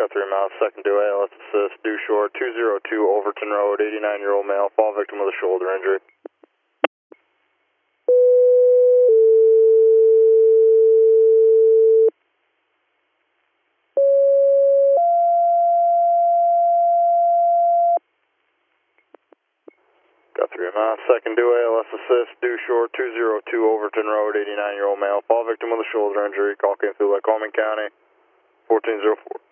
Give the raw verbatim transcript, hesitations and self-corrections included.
got three miles, second to A L S assist, due short, two zero two Overton Road, eighty-nine-year-old male, fall victim with a shoulder injury. Got three miles, second to A L S assist, due short, two zero two Overton Road, eighty-nine-year-old male, fall victim with a shoulder injury, call came through Lycoming County, fourteen zero four.